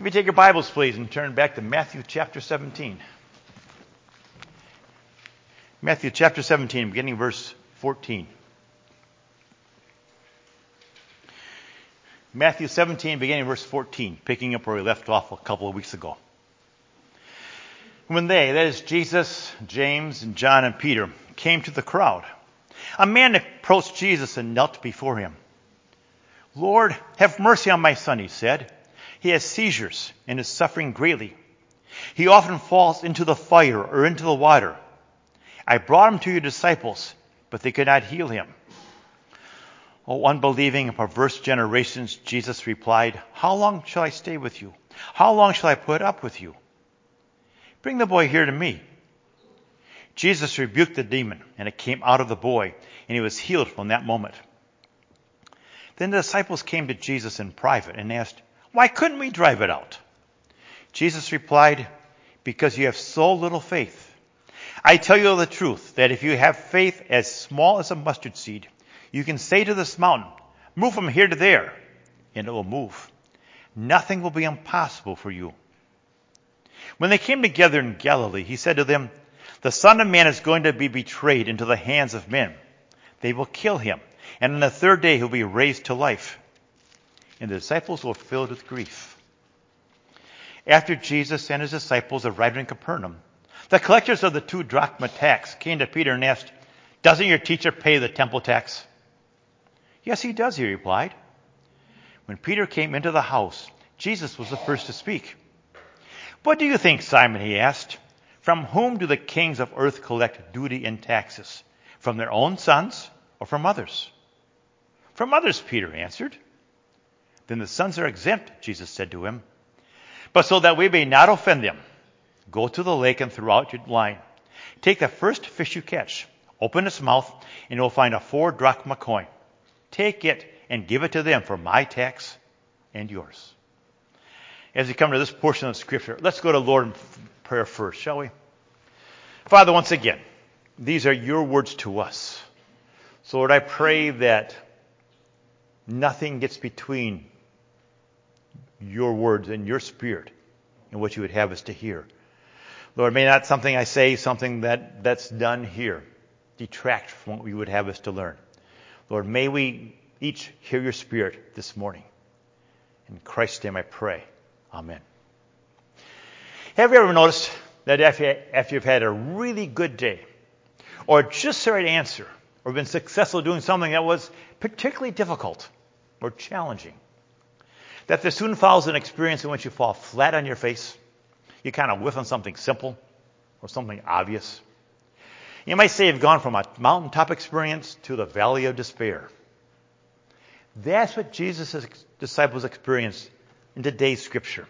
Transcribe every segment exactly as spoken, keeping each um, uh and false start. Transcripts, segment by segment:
me take your Bibles, please, and turn back to Matthew chapter seventeen. Matthew chapter seventeen, beginning verse fourteen. Matthew seventeen, beginning verse fourteen, picking up where we left off a couple of weeks ago. When they, that is Jesus, James, and John, and Peter, came to the crowd, a man approached Jesus and knelt before him. "Lord, have mercy on my son," he said. "He has seizures and is suffering greatly. He often falls into the fire or into the water. I brought him to your disciples, but they could not heal him." "O unbelieving and perverse generations," Jesus replied, "how long shall I stay with you? How long shall I put up with you? Bring the boy here to me." Jesus rebuked the demon, and it came out of the boy, and he was healed from that moment. Then the disciples came to Jesus in private and asked, "Why couldn't we drive it out?" Jesus replied, "Because you have so little faith. I tell you the truth, that if you have faith as small as a mustard seed, you can say to this mountain, 'Move from here to there,' and it will move. Nothing will be impossible for you." When they came together in Galilee, he said to them, "The Son of Man is going to be betrayed into the hands of men. They will kill him, and on the third day he'll be raised to life." And the disciples were filled with grief. After Jesus and his disciples arrived in Capernaum, the collectors of the two drachma tax came to Peter and asked, "Doesn't your teacher pay the temple tax?" "Yes, he does," he replied. When Peter came into the house, Jesus was the first to speak. "What do you think, Simon?" he asked. "From whom do the kings of earth collect duty and taxes? From their own sons or from others?" "From others," Peter answered. "Then the sons are exempt," Jesus said to him. "But so that we may not offend them, go to the lake and throw out your line. Take the first fish you catch, open its mouth, and you will find a four drachma coin. Take it and give it to them for my tax and yours." As we come to this portion of Scripture, let's go to Lord in prayer first, shall we? Father, once again, these are your words to us. So Lord, I pray that nothing gets between your words and your spirit and what you would have us to hear. Lord, may not something I say, something that, that's done here, detract from what you would have us to learn. Lord, may we each hear your spirit this morning. In Christ's name I pray. Amen. Have you ever noticed that after, after you've had a really good day, or just the right answer, or been successful doing something that was particularly difficult or challenging, that there soon follows an experience in which you fall flat on your face? You kind of whiff on something simple or something obvious. You might say you've gone from a mountaintop experience to the valley of despair. That's what Jesus' disciples experienced in today's Scripture.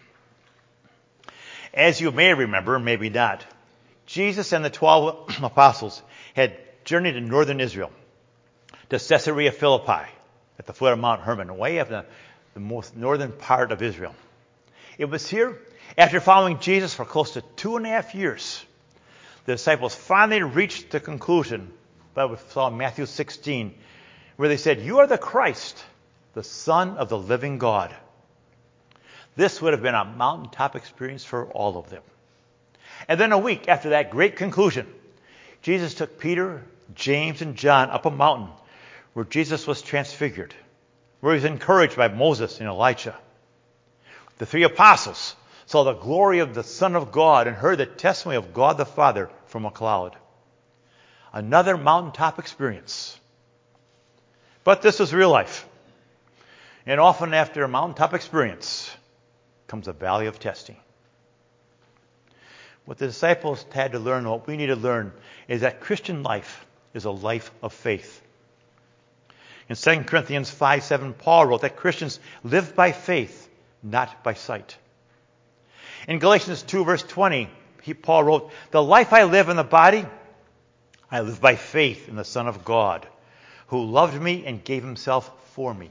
As you may remember, maybe not, Jesus and the twelve apostles had journeyed to northern Israel, to Caesarea Philippi, at the foot of Mount Hermon, way up the, the most northern part of Israel. It was here, after following Jesus for close to two and a half years, the disciples finally reached the conclusion that we saw in Matthew sixteen, where they said, "You are the Christ, the Son of the living God." This would have been a mountaintop experience for all of them. And then a week after that great conclusion, Jesus took Peter, James, and John up a mountain where Jesus was transfigured, where he was encouraged by Moses and Elijah. The three apostles saw the glory of the Son of God and heard the testimony of God the Father from a cloud. Another mountaintop experience. But this is real life. And often after a mountaintop experience comes a valley of testing. What the disciples had to learn, what we need to learn, is that Christian life is a life of faith. In Second Corinthians five seven, Paul wrote that Christians live by faith, not by sight. In Galatians two verse twenty, he, Paul wrote, "The life I live in the body, I live by faith in the Son of God, who loved me and gave himself for me."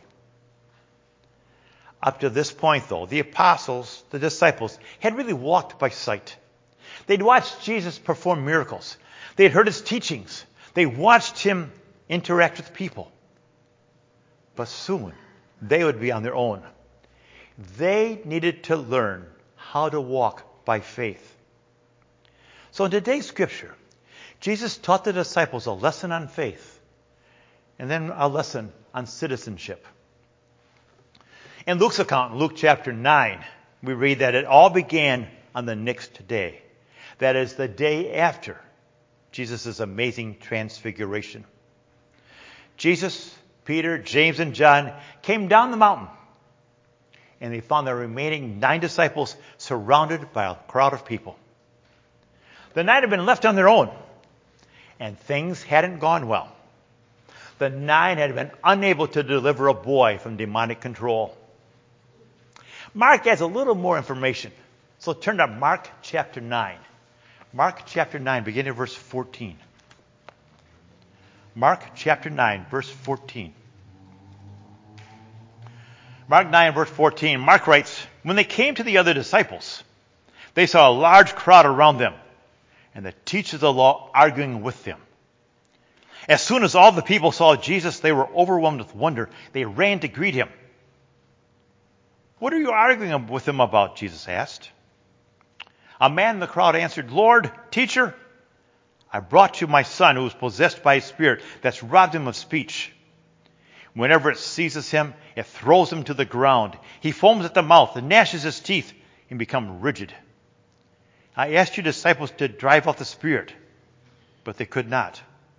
Up to this point, though, the apostles, the disciples, had really walked by sight. They'd watched Jesus perform miracles. They'd heard his teachings. They watched him interact with people. But soon, they would be on their own. They needed to learn how to walk by faith. So in today's scripture, Jesus taught the disciples a lesson on faith and then a lesson on citizenship. In Luke's account, in Luke chapter nine, we read that it all began on the next day. That is the day after Jesus' amazing transfiguration. Jesus, Peter, James, and John came down the mountain, and they found the remaining nine disciples surrounded by a crowd of people. The nine had been left on their own, and things hadn't gone well. The nine had been unable to deliver a boy from demonic control. Mark adds a little more information. So turn to Mark chapter nine. Mark chapter nine, beginning at verse fourteen. Mark chapter nine, verse fourteen. Mark nine, verse fourteen. Mark writes, when they came to the other disciples, they saw a large crowd around them, and the teachers of the law arguing with them. As soon as all the people saw Jesus, they were overwhelmed with wonder. They ran to greet him. What are you arguing with him about? Jesus asked. A man in the crowd answered, Lord, teacher, I brought you my son who is possessed by a spirit that's robbed him of speech. Whenever it seizes him, it throws him to the ground. He foams at the mouth and gnashes his teeth and becomes rigid. I asked your disciples to drive out the spirit, but they could not.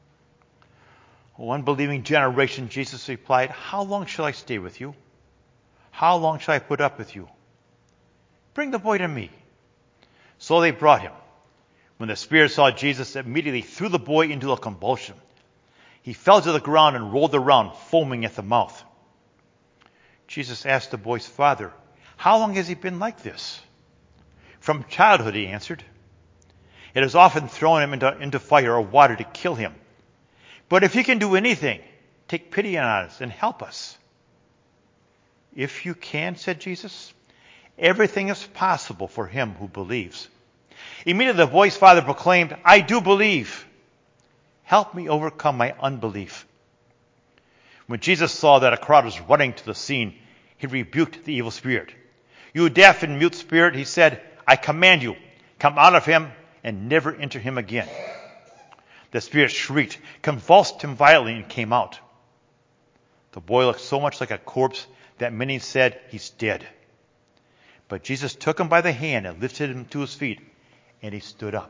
O unbelieving generation, Jesus replied, how long shall I stay with you? How long shall I put up with you? Bring the boy to me. So they brought him. When the spirit saw Jesus, it immediately threw the boy into a convulsion. He fell to the ground and rolled around, foaming at the mouth. Jesus asked the boy's father, how long has he been like this? From childhood, he answered. It has often thrown him into, into fire or water to kill him. But if you can do anything, take pity on us and help us. If you can, said Jesus, everything is possible for him who believes. Immediately the boy's father proclaimed, I do believe. Help me overcome my unbelief. When Jesus saw that a crowd was running to the scene, he rebuked the evil spirit. You deaf and mute spirit, he said, I command you, come out of him and never enter him again. The spirit shrieked, convulsed him violently, and came out. The boy looked so much like a corpse that many said, he's dead. But Jesus took him by the hand and lifted him to his feet, and he stood up.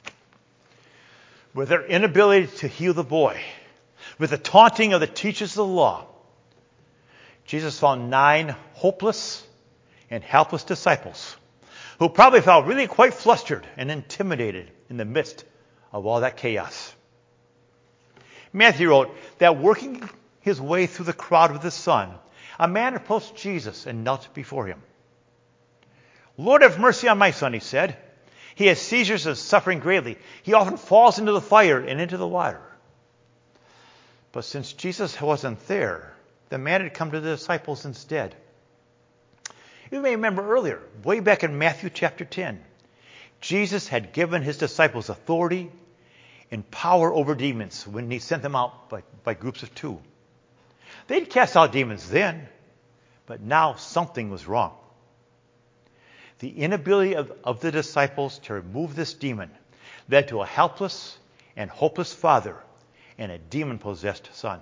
With their inability to heal the boy, with the taunting of the teachers of the law, Jesus found nine hopeless and helpless disciples who probably felt really quite flustered and intimidated in the midst of all that chaos. Matthew wrote that working his way through the crowd with his son, a man approached Jesus and knelt before him. Lord, have mercy on my son, he said. He has seizures and is suffering greatly. He often falls into the fire and into the water. But since Jesus wasn't there, the man had come to the disciples instead. You may remember earlier, way back in Matthew chapter ten, Jesus had given his disciples authority and power over demons when he sent them out by, by groups of two. They'd cast out demons then, but now something was wrong. The inability of, of the disciples to remove this demon led to a helpless and hopeless father and a demon-possessed son.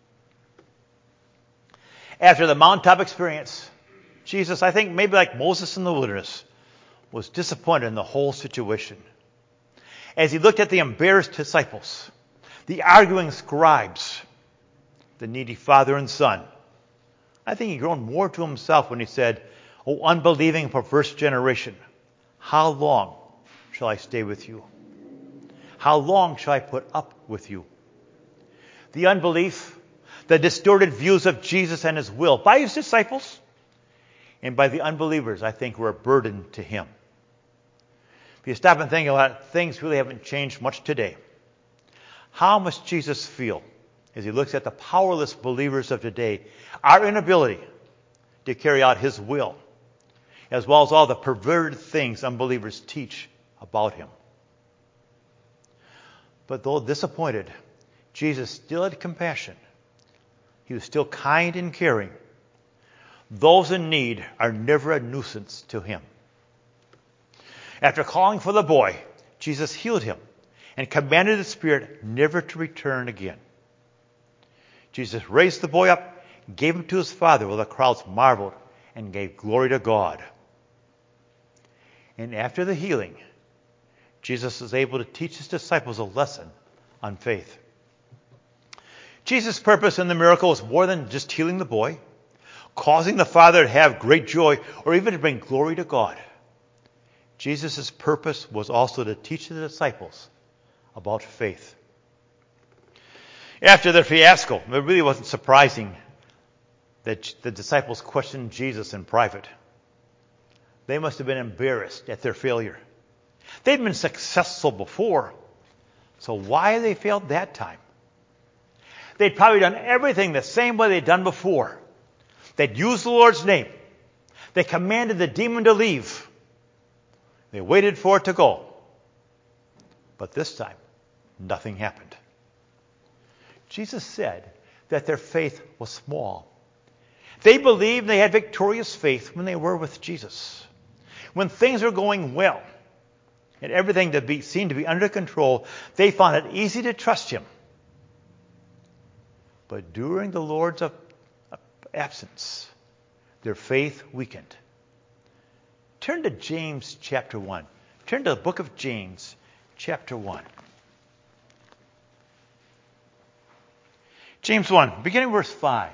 After the mountaintop experience, Jesus, I think maybe like Moses in the wilderness, was disappointed in the whole situation. As he looked at the embarrassed disciples, the arguing scribes, the needy father and son, I think he groaned more to himself when he said, O unbelieving, perverse generation, how long shall I stay with you? How long shall I put up with you? The unbelief, the distorted views of Jesus and his will by his disciples and by the unbelievers, I think, were a burden to him. If you stop and think about it, things really haven't changed much today. How must Jesus feel as he looks at the powerless believers of today, our inability to carry out his will, as well as all the perverted things unbelievers teach about him? But though disappointed, Jesus still had compassion. He was still kind and caring. Those in need are never a nuisance to him. After calling for the boy, Jesus healed him and commanded the spirit never to return again. Jesus raised the boy up, gave him to his father, while the crowds marveled and gave glory to God. And after the healing, Jesus was able to teach his disciples a lesson on faith. Jesus' purpose in the miracle was more than just healing the boy, causing the father to have great joy, or even to bring glory to God. Jesus' purpose was also to teach the disciples about faith. After the fiasco, it really wasn't surprising that the disciples questioned Jesus in private. They must have been embarrassed at their failure. They'd been successful before, so why had they failed that time? They'd probably done everything the same way they'd done before. They'd used the Lord's name. They commanded the demon to leave. They waited for it to go. But this time, nothing happened. Jesus said that their faith was small. They believed they had victorious faith when they were with Jesus. When things were going well and everything to be, seemed to be under control, they found it easy to trust him. But during the Lord's absence, their faith weakened. Turn to James chapter one. Turn to the book of James chapter one. James one, beginning verse five.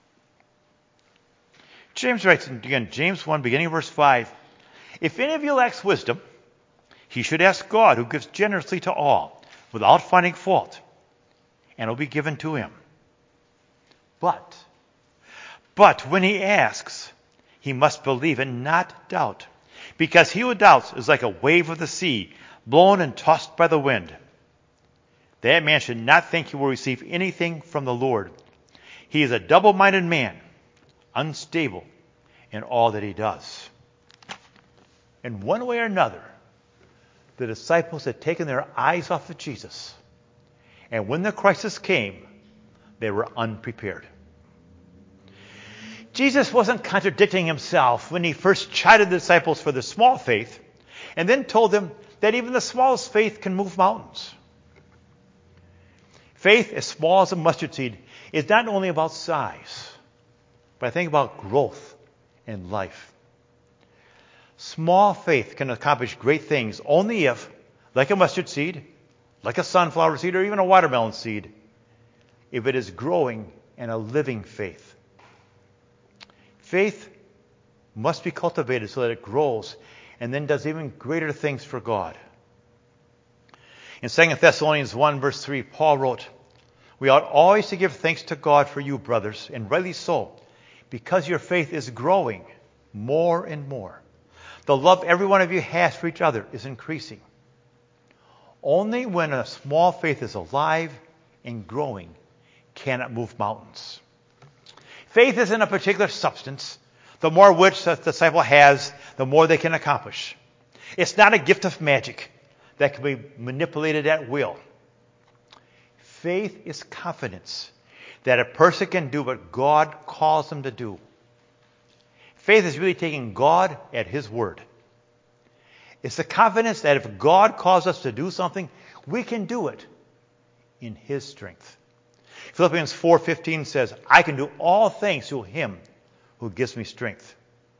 James writes again, James one, beginning verse five. If any of you lacks wisdom, he should ask God, who gives generously to all, without finding fault, and it will be given to him. But, but when he asks, he must believe and not doubt, because he who doubts is like a wave of the sea, blown and tossed by the wind. That man should not think he will receive anything from the Lord. He is a double-minded man, unstable in all that he does. In one way or another, the disciples had taken their eyes off of Jesus. And when the crisis came, they were unprepared. Jesus wasn't contradicting himself when he first chided the disciples for their small faith and then told them that even the smallest faith can move mountains. Faith as small as a mustard seed is not only about size, but I think about growth in life. Small faith can accomplish great things only if, like a mustard seed, like a sunflower seed, or even a watermelon seed, if it is growing in a living faith. Faith must be cultivated so that it grows and then does even greater things for God. In Second Thessalonians one, verse three, Paul wrote, "We ought always to give thanks to God for you, brothers, and rightly so, because your faith is growing more and more. The love every one of you has for each other is increasing." Only when a small faith is alive and growing can it move mountains. Faith isn't a particular substance. The more which the disciple has, the more they can accomplish. It's not a gift of magic that can be manipulated at will. Faith is confidence that a person can do what God calls them to do. Faith is really taking God at his word. It's the confidence that if God calls us to do something, we can do it in his strength. Philippians four fifteen says, "I can do all things through him who gives me strength."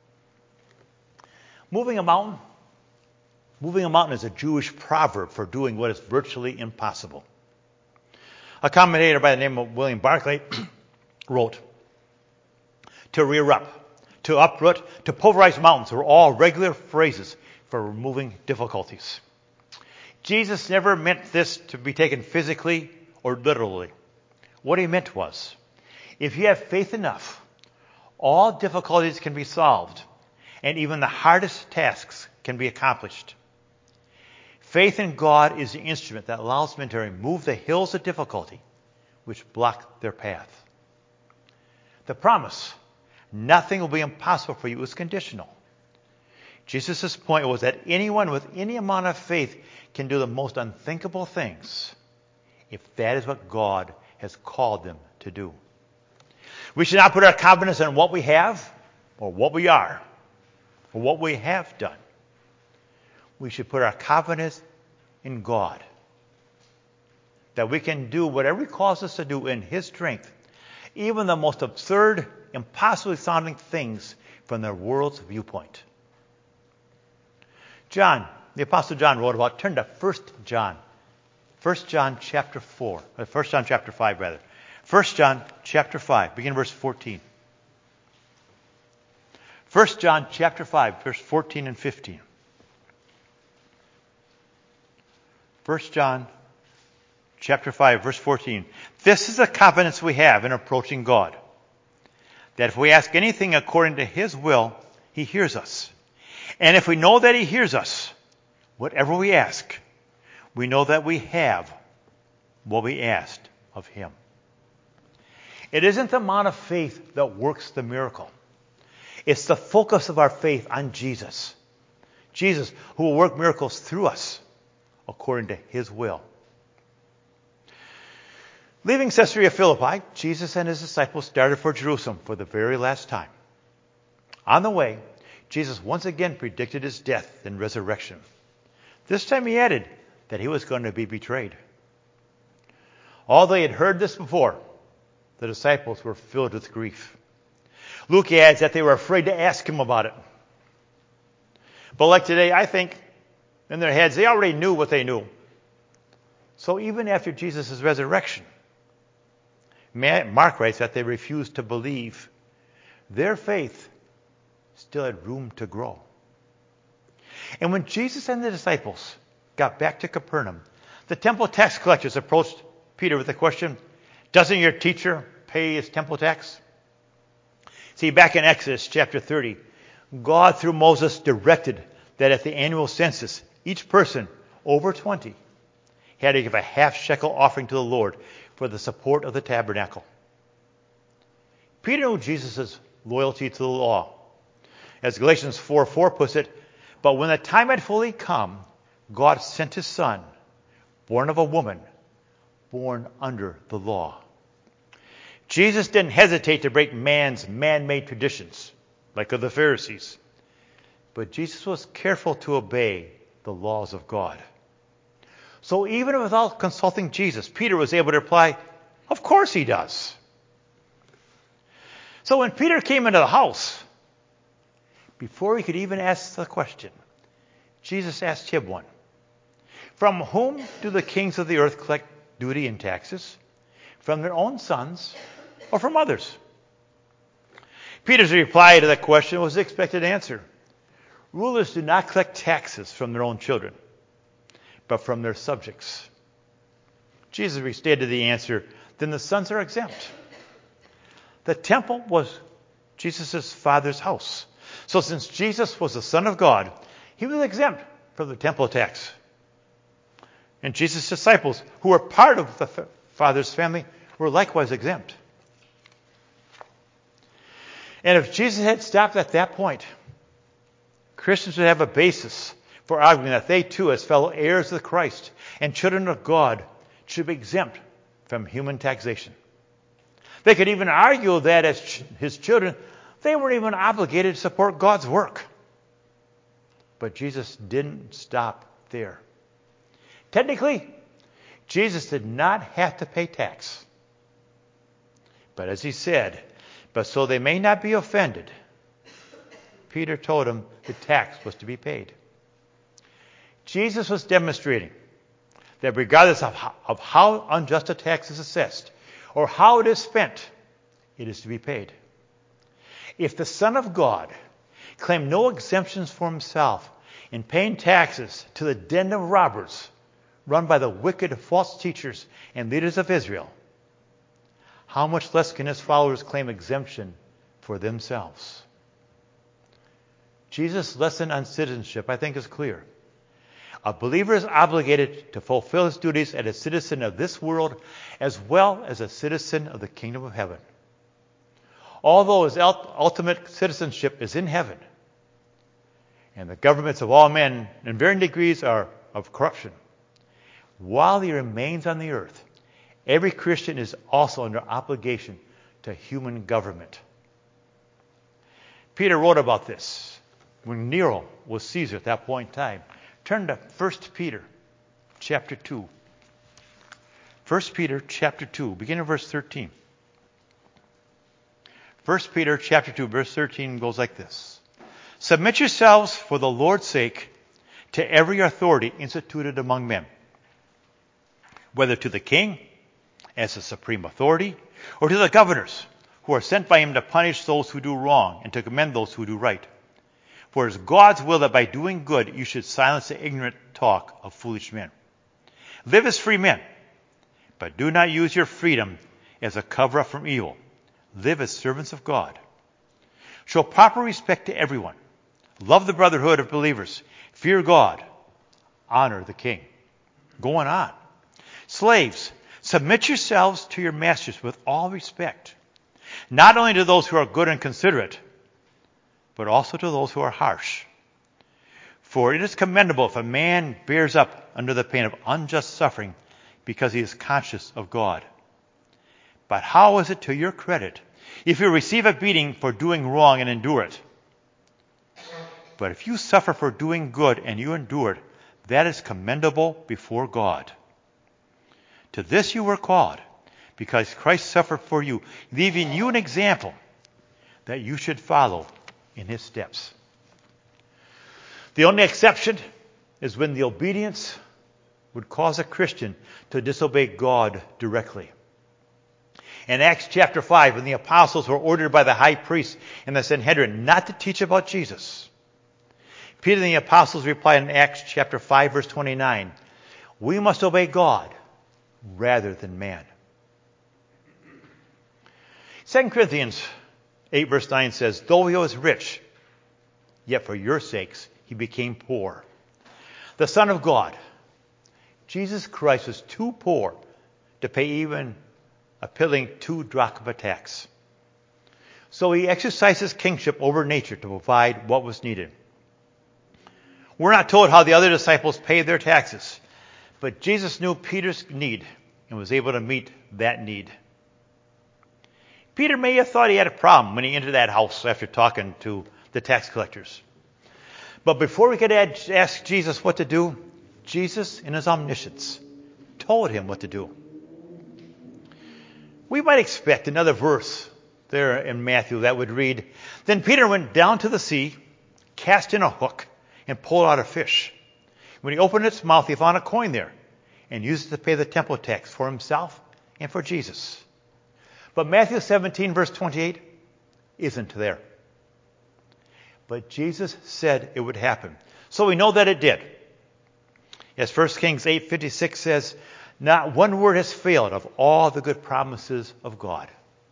Moving a mountain. Moving a mountain is a Jewish proverb for doing what is virtually impossible. A commentator by the name of William Barclay wrote, "To rear up, to uproot, to pulverize mountains are all regular phrases for removing difficulties." Jesus never meant this to be taken physically or literally. What he meant was, if you have faith enough, all difficulties can be solved, and even the hardest tasks can be accomplished. Faith in God is the instrument that allows men to remove the hills of difficulty which block their path. The promise, nothing will be impossible for you, is conditional. Jesus' point was that anyone with any amount of faith can do the most unthinkable things if that is what God has called them to do. We should not put our confidence in what we have or what we are or what we have done. we should put our confidence in God. That we can do whatever He calls us to do in His strength, even the most absurd, impossibly sounding things from the world's viewpoint. John, the Apostle John wrote about, turn to First John. First John chapter four, or First John chapter five rather. First John chapter five, begin verse fourteen. First John chapter five, verse fourteen and fifteen. First John chapter five, verse fourteen. This is the confidence we have in approaching God, that if we ask anything according to His will, He hears us. And if we know that He hears us, whatever we ask, we know that we have what we asked of Him. It isn't the amount of faith that works the miracle. It's the focus of our faith on Jesus. Jesus, who will work miracles through us according to His will. Leaving Caesarea Philippi, Jesus and His disciples started for Jerusalem for the very last time. On the way, Jesus once again predicted His death and resurrection. This time He added that He was going to be betrayed. Although they had heard this before, the disciples were filled with grief. Luke adds that they were afraid to ask Him about it. But like today, I think in their heads they already knew what they knew. So even after Jesus' resurrection, Mark writes that they refused to believe. Their faith still had room to grow. And when Jesus and the disciples got back to Capernaum, the temple tax collectors approached Peter with the question, doesn't your teacher pay his temple tax? See, back in Exodus chapter thirty, God through Moses directed that at the annual census, each person over twenty had to give a half shekel offering to the Lord for the support of the tabernacle. Peter knew Jesus' loyalty to the law. As Galatians four four puts it, but when the time had fully come, God sent His Son, born of a woman, born under the law. Jesus didn't hesitate to break man's man-made traditions, like of the Pharisees. But Jesus was careful to obey the laws of God. So even without consulting Jesus, Peter was able to reply, of course He does. So when Peter came into the house, before he could even ask the question, Jesus asked him one. From whom do the kings of the earth collect duty and taxes? From their own sons or from others? Peter's reply to that question was the expected answer. Rulers do not collect taxes from their own children, but from their subjects. Jesus restated the answer, then the sons are exempt. The temple was Jesus' Father's house. So since Jesus was the Son of God, He was exempt from the temple tax. And Jesus' disciples, who were part of the Father's family, were likewise exempt. And if Jesus had stopped at that point, Christians would have a basis for arguing that they too, as fellow heirs of Christ and children of God, should be exempt from human taxation. They could even argue that as ch- His children, they weren't even obligated to support God's work. But Jesus didn't stop there. Technically, Jesus did not have to pay tax. But as He said, but so they may not be offended, Peter told him the tax was to be paid. Jesus was demonstrating that regardless of how, of how unjust a tax is assessed or how it is spent, it is to be paid. If the Son of God claimed no exemptions for Himself in paying taxes to the den of robbers run by the wicked false teachers and leaders of Israel, how much less can His followers claim exemption for themselves? Jesus' lesson on citizenship, I think, is clear. A believer is obligated to fulfill his duties as a citizen of this world as well as a citizen of the kingdom of heaven. Although his ultimate citizenship is in heaven, and the governments of all men in varying degrees are of corruption, while he remains on the earth, every Christian is also under obligation to human government. Peter wrote about this when Nero was Caesar at that point in time. Turn to First Peter chapter two. First Peter chapter two, beginning of verse thirteen. First Peter chapter two, verse thirteen goes like this. Submit yourselves for the Lord's sake to every authority instituted among men, whether to the king as the supreme authority, or to the governors who are sent by him to punish those who do wrong and to commend those who do right. For it is God's will that by doing good you should silence the ignorant talk of foolish men. Live as free men, but do not use your freedom as a cover-up from evil. Live as servants of God. Show proper respect to everyone. Love the brotherhood of believers. Fear God. Honor the king. Going on. Slaves, submit yourselves to your masters with all respect, not only to those who are good and considerate, but also to those who are harsh. For it is commendable if a man bears up under the pain of unjust suffering because he is conscious of God. But how is it to your credit if you receive a beating for doing wrong and endure it? But if you suffer for doing good and you endure it, that is commendable before God. To this you were called, because Christ suffered for you, leaving you an example that you should follow in his steps. The only exception is when the obedience would cause a Christian to disobey God directly. In Acts chapter five, when the apostles were ordered by the high priest and the Sanhedrin not to teach about Jesus, Peter and the apostles replied in Acts chapter five, verse twenty-nine, we must obey God rather than man. Second Corinthians eight, verse nine says, though he was rich, yet for your sakes he became poor. The Son of God, Jesus Christ, was too poor to pay even a piddling two drachma tax. So he exercised his kingship over nature to provide what was needed. We're not told how the other disciples paid their taxes, but Jesus knew Peter's need and was able to meet that need. Peter may have thought he had a problem when he entered that house after talking to the tax collectors. But before we could ask Jesus what to do, Jesus, in his omniscience, told him what to do. We might expect another verse there in Matthew that would read, then Peter went down to the sea, cast in a hook, and pulled out a fish. When he opened its mouth, he found a coin there and used it to pay the temple tax for himself and for Jesus. But Matthew seventeen, verse twenty-eight, isn't there. But Jesus said it would happen. So we know that it did. As First Kings eight fifty-six says, not one word has failed of all the good promises of God.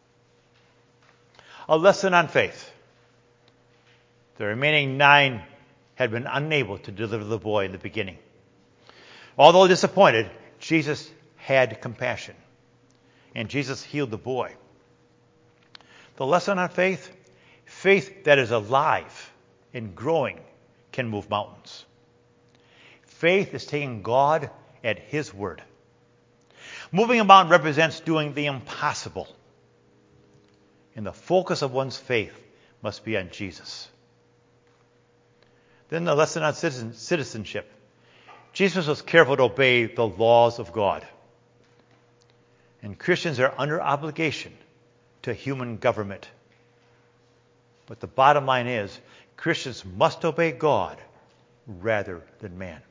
A lesson on faith. The remaining nine had been unable to deliver the boy in the beginning. Although disappointed, Jesus had compassion, and Jesus healed the boy. The lesson on faith, faith that is alive and growing can move mountains. Faith is taking God at his word. Moving a mountain represents doing the impossible. And the focus of one's faith must be on Jesus. Then the lesson on citizen, citizenship. Jesus was careful to obey the laws of God. And Christians are under obligation to human government. But the bottom line is, Christians must obey God rather than man.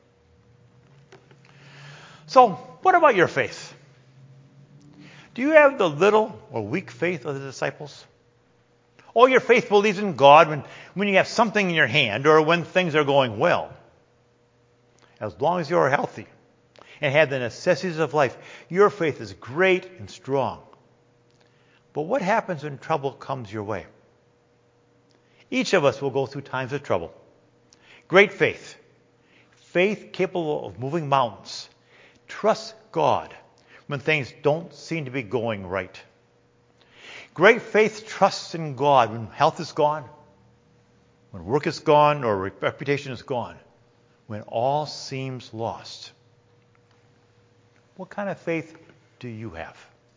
So, what about your faith? Do you have the little or weak faith of the disciples? Or your faith believes in God when, when you have something in your hand or when things are going well. As long as you are healthy and have the necessities of life, your faith is great and strong. But what happens when trouble comes your way? Each of us will go through times of trouble. Great faith. Faith capable of moving mountains. Trust God when things don't seem to be going right. Great faith trusts in God when health is gone, when work is gone or reputation is gone, when all seems lost. What kind of faith do you have?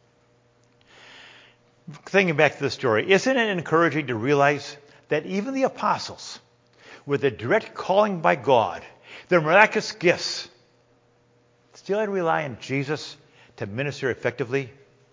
Thinking back to the story, isn't it encouraging to realize that even the apostles, with a direct calling by God, their miraculous gifts, still had to rely on Jesus to minister effectively?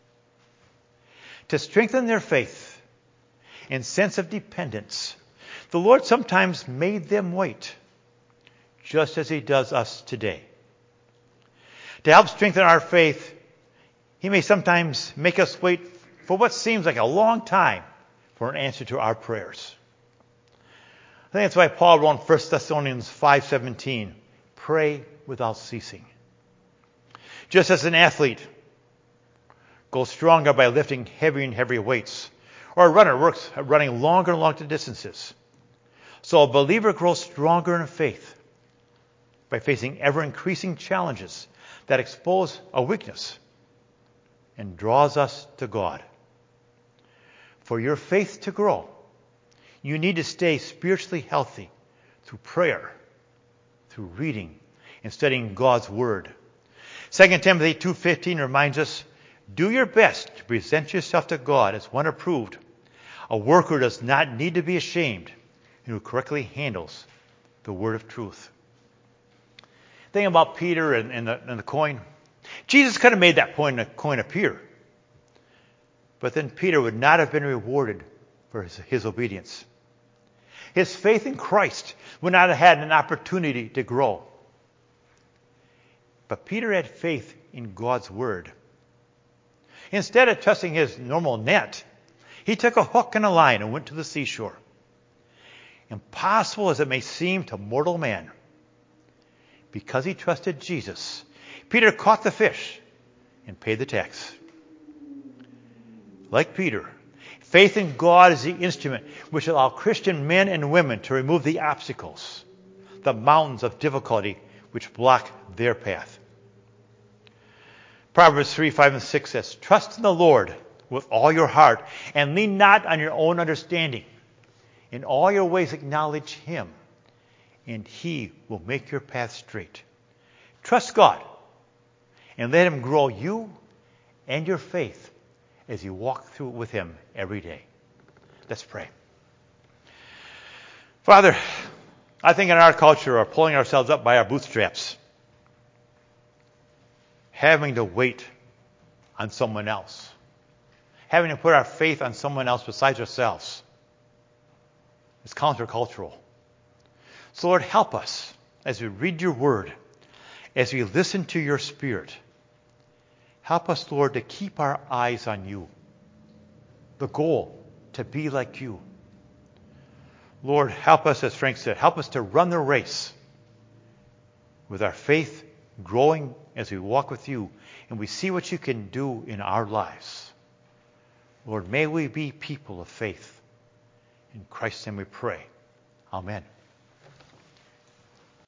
To strengthen their faith and sense of dependence, the Lord sometimes made them wait, just as he does us today. To help strengthen our faith, he may sometimes make us wait for what seems like a long time for an answer to our prayers. I think that's why Paul wrote in First Thessalonians five seventeen, pray without ceasing. Just as an athlete goes stronger by lifting heavier and heavier weights, or a runner works at running longer and longer distances, so a believer grows stronger in faith by facing ever-increasing challenges that expose a weakness and draws us to God. For your faith to grow, you need to stay spiritually healthy through prayer, through reading and studying God's Word. Second Timothy two fifteen reminds us, do your best to present yourself to God as one approved, a worker who does not need to be ashamed and who correctly handles the word of truth. Think about Peter and, and, the, and the coin. Jesus could have made that coin, coin appear. But then Peter would not have been rewarded for his, his obedience. His faith in Christ would not have had an opportunity to grow. But Peter had faith in God's word. Instead of trusting his normal net, he took a hook and a line and went to the seashore. Impossible as it may seem to mortal man, because he trusted Jesus, Peter caught the fish and paid the tax. Like Peter, faith in God is the instrument which allows Christian men and women to remove the obstacles, the mountains of difficulty which block their path. Proverbs three, five, and six says, trust in the Lord with all your heart and lean not on your own understanding. In all your ways acknowledge him, and he will make your path straight. Trust God and let him grow you and your faith as you walk through it with him every day. Let's pray. Father, I think in our culture we're pulling ourselves up by our bootstraps, having to wait on someone else, having to put our faith on someone else besides ourselves. It's countercultural. So Lord, help us as we read your word, as we listen to your Spirit. Help us, Lord, to keep our eyes on you. The goal, to be like you. Lord, help us, as Frank said, help us to run the race with our faith growing as we walk with you and we see what you can do in our lives. Lord, may we be people of faith. In Christ's name we pray. Amen.